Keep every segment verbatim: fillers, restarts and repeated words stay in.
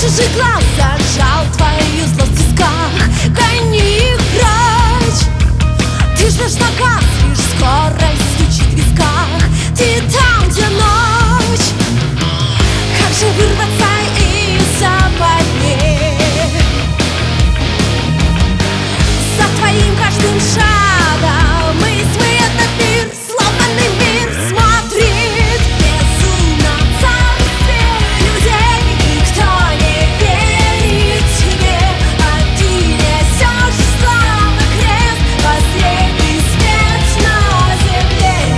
чужих глаз зажал твою злость в тисках. Гони их прочь. Ты ждешь наказ, лишь скорость стучит в висках. Ты там, где ночь. Как же вырваться из западни? За твоим каждым шагом мы этот мир, сломанный мир, смотрит безумно в царстве людей. Никто не верит тебе, а ты несешь славный крест, последний свет на земле.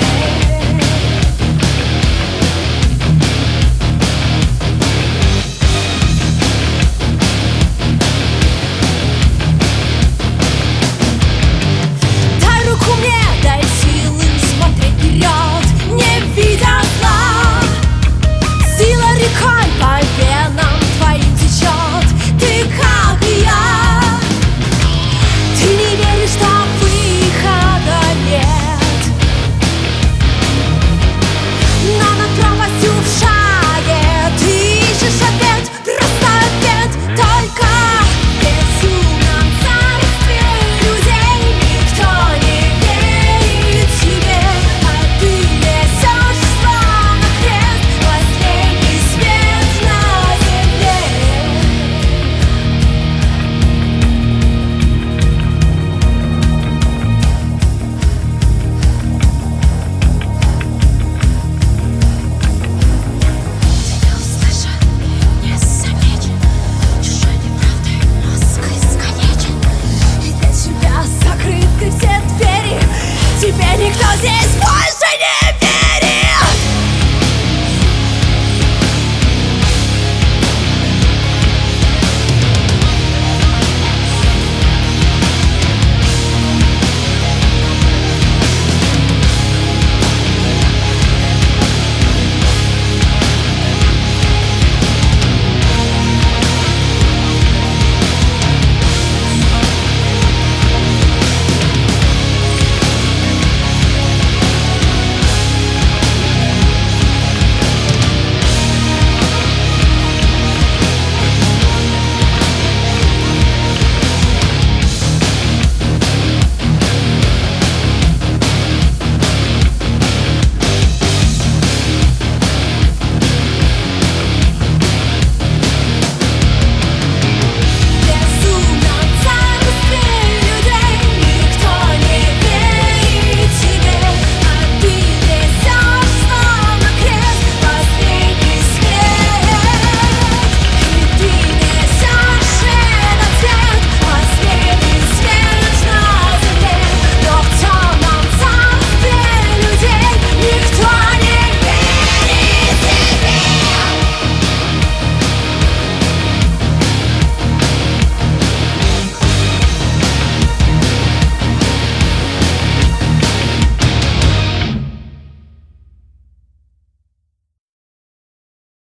Дай руку мне, дай силы смотреть вперед, не видя зла. Сила рекой по венам твоим течет. Ты как и я. Ты не веришь, что выхода нет, но над пропастью в шаге ты ищешь ответ, просто ответ. Только в безумном царстве людей никто не верит тебе, а ты несешь славный крест, последний свет на земле. Ты не услышан, не замечен, чужой неправдой мозг искалечен. И для тебя закрыты все двери, тебе никто здесь больше